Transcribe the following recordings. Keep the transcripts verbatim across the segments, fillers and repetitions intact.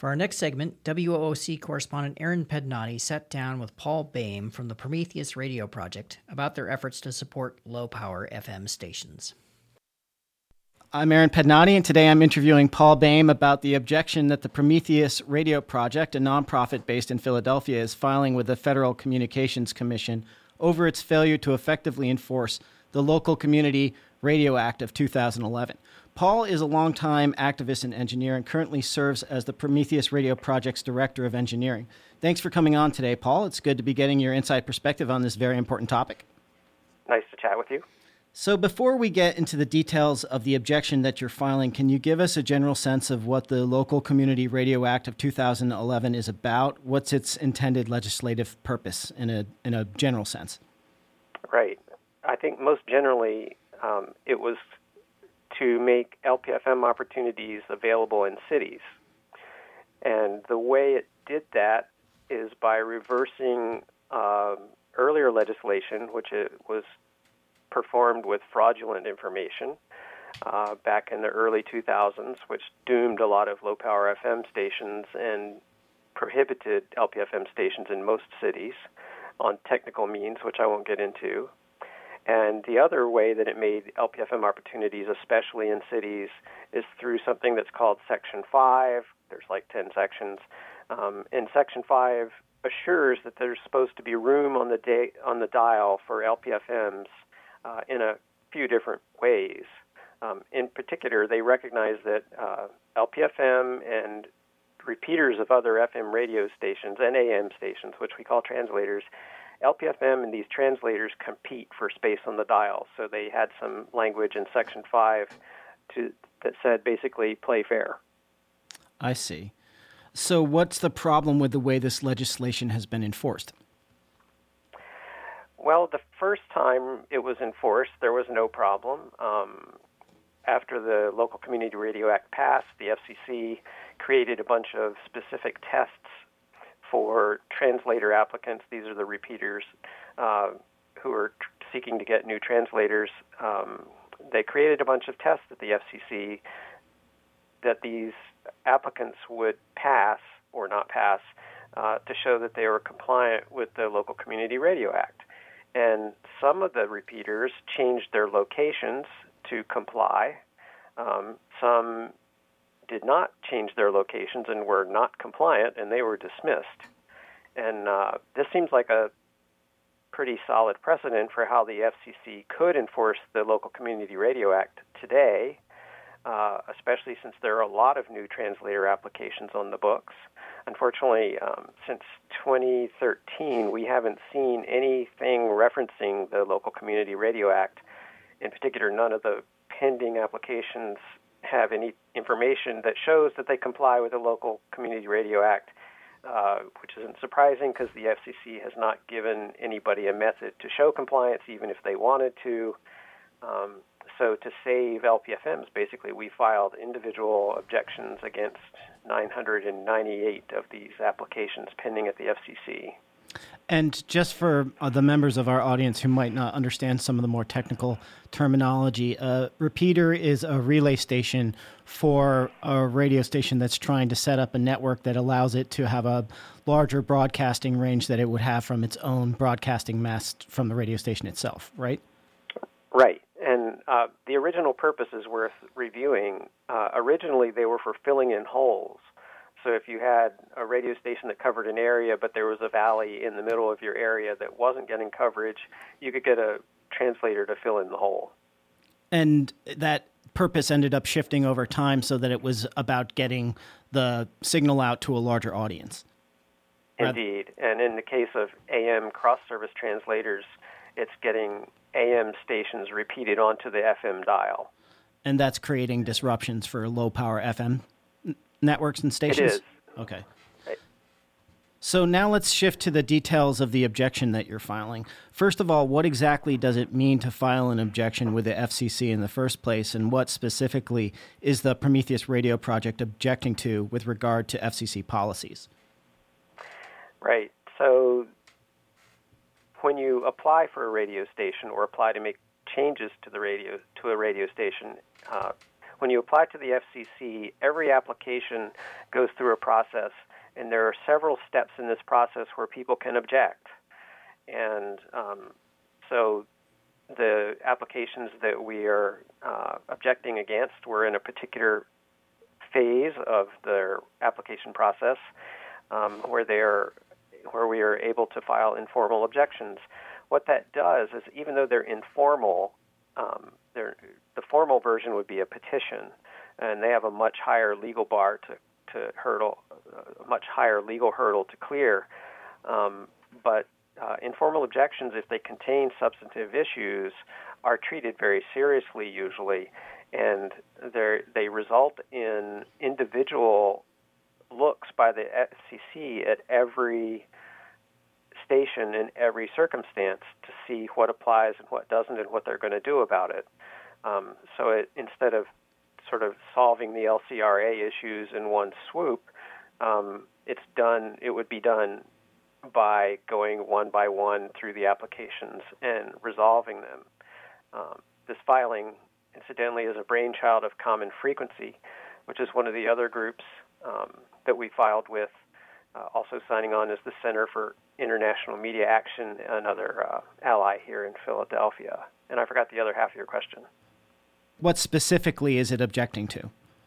For our next segment, W O O C correspondent Aaron Pednati sat down with Paul Boehm from the Prometheus Radio Project about their efforts to support low-power F M stations. I'm Aaron Pednati, and today I'm interviewing Paul Boehm about the objection that the Prometheus Radio Project, a nonprofit based in Philadelphia, is filing with the Federal Communications Commission over its failure to effectively enforce the Local Community Radio Act of two thousand eleven. Paul is a longtime activist and engineer and currently serves as the Prometheus Radio Project's Director of Engineering. Thanks for coming on today, Paul. It's good to be getting your inside perspective on this very important topic. Nice to chat with you. So before we get into the details of the objection that you're filing, can you give us a general sense of what the Local Community Radio Act of two thousand eleven is about? What's its intended legislative purpose in a in a general sense? Right. I think most generally um, it was to make L P F M opportunities available in cities. And the way it did that is by reversing uh, earlier legislation, which it was performed with fraudulent information uh, back in the early two thousands, which doomed a lot of low-power F M stations and prohibited L P F M stations in most cities on technical means, which I won't get into. And the other way that it made L P F M opportunities, especially in cities, is through something that's called Section five. There's like ten sections. Um, and Section five assures that there's supposed to be room on the da- on the dial for L P F Ms uh, in a few different ways. Um, in particular, they recognize that uh, L P F M and repeaters of other F M radio stations and A M stations, which we call translators, L P F M and these translators compete for space on the dial. So they had some language in Section five to, that said basically play fair. I see. So what's the problem with the way this legislation has been enforced? Well, the first time it was enforced, there was no problem. Um, after the Local Community Radio Act passed, the F C C created a bunch of specific tests for translator applicants. These are the repeaters uh, who are tr- seeking to get new translators. Um, they created a bunch of tests at the F C C that these applicants would pass or not pass uh, to show that they were compliant with the Local Community Radio Act. And some of the repeaters changed their locations to comply. Um, some did not change their locations and were not compliant, and they were dismissed. And uh, this seems like a pretty solid precedent for how the F C C could enforce the Local Community Radio Act today, uh, especially since there are a lot of new translator applications on the books. Unfortunately, um, since twenty thirteen, we haven't seen anything referencing the Local Community Radio Act. In particular, none of the pending applications have any information that shows that they comply with the Local Community Radio Act, uh, which isn't surprising because the F C C has not given anybody a method to show compliance, even if they wanted to. Um, so to save L P F Ms, basically, we filed individual objections against nine hundred ninety-eight of these applications pending at the F C C. And just for uh, the members of our audience who might not understand some of the more technical terminology, a repeater is a relay station for a radio station that's trying to set up a network that allows it to have a larger broadcasting range that it would have from its own broadcasting mast from the radio station itself, right? Right. And uh, the original purpose is worth reviewing. Uh, originally, they were for filling in holes. So if you had a radio station that covered an area, but there was a valley in the middle of your area that wasn't getting coverage, you could get a translator to fill in the hole. And that purpose ended up shifting over time so that it was about getting the signal out to a larger audience. Indeed. And in the case of A M cross-service translators, it's getting A M stations repeated onto the F M dial. And that's creating disruptions for low-power F M networks and stations? It is. Okay. Right. So now let's shift to the details of the objection that you're filing. First of all, what exactly does it mean to file an objection with the F C C in the first place, and what specifically is the Prometheus Radio Project objecting to with regard to F C C policies? Right. So when you apply for a radio station or apply to make changes to the radio to a radio station, uh, when you apply to the F C C, every application goes through a process, and there are several steps in this process where people can object. And um, so the applications that we are uh, objecting against were in a particular phase of their application process um, where they are, where we are able to file informal objections. What that does is, even though they're informal, um, they're, the formal version would be a petition, and they have a much higher legal bar to, to hurdle, a much higher legal hurdle to clear. Um, but uh, informal objections, if they contain substantive issues, are treated very seriously usually, and they result in individual looks by the F C C at every station in every circumstance to see what applies and what doesn't and what they're going to do about it. Um, so it, instead of sort of solving the L C R A issues in one swoop, um, it's done. It would be done by going one by one through the applications and resolving them. Um, this filing, incidentally, is a brainchild of Common Frequency, which is one of the other groups um, that we filed with. Uh, also signing on is the Center for International Media Action, another uh, ally here in Philadelphia. And I forgot the other half of your question. What specifically is it objecting to?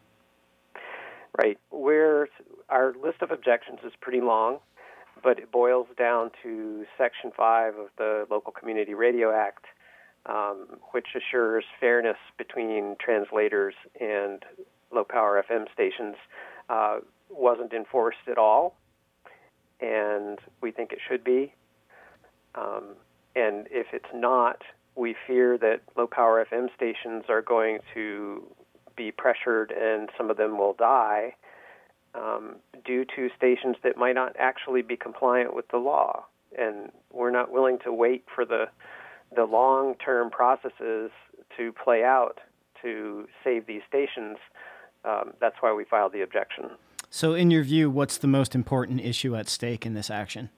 Right. We're, our list of objections is pretty long, but it boils down to Section five of the Local Community Radio Act, um, which assures fairness between translators and low-power F M stations, uh, wasn't enforced at all, and we think it should be. Um, and if it's not, we fear that low-power F M stations are going to be pressured and some of them will die um, due to stations that might not actually be compliant with the law. And we're not willing to wait for the the long-term processes to play out to save these stations. Um, that's why we filed the objection. So in your view, what's the most important issue at stake in this action?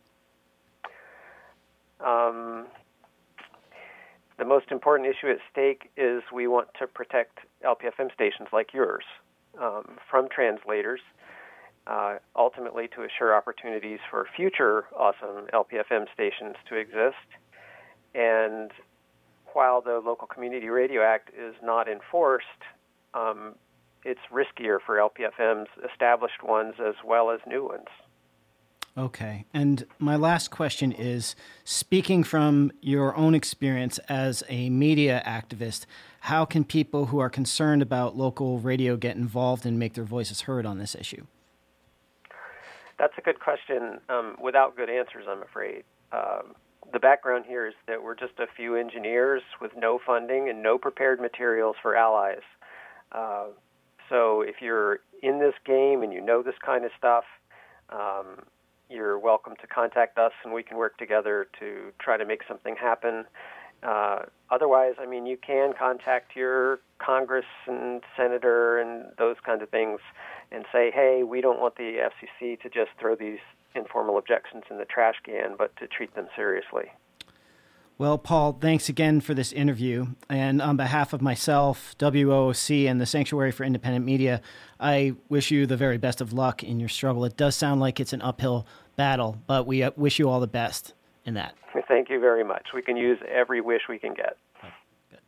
Um, the most important issue at stake is we want to protect L P F M stations like yours um, from translators, uh, ultimately to assure opportunities for future awesome L P F M stations to exist. And while the Local Community Radio Act is not enforced, um, it's riskier for L P F Ms, established ones as well as new ones. Okay. And my last question is, speaking from your own experience as a media activist, how can people who are concerned about local radio get involved and make their voices heard on this issue? That's a good question, um, without good answers, I'm afraid. Um, the background here is that we're just a few engineers with no funding and no prepared materials for allies. Uh, so if you're in this game and you know this kind of stuff, um, you're welcome to contact us and we can work together to try to make something happen. Uh, otherwise, I mean, you can contact your Congress and senator and those kinds of things and say, hey, we don't want the F C C to just throw these informal objections in the trash can, but to treat them seriously. Well, Paul, thanks again for this interview. And on behalf of myself, W O O C, and the Sanctuary for Independent Media, I wish you the very best of luck in your struggle. It does sound like it's an uphill battle, but we wish you all the best in that. Thank you very much. We can use every wish we can get. Good.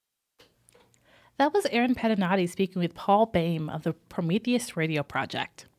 That was Aaron Pedinati speaking with Paul Boehm of the Prometheus Radio Project.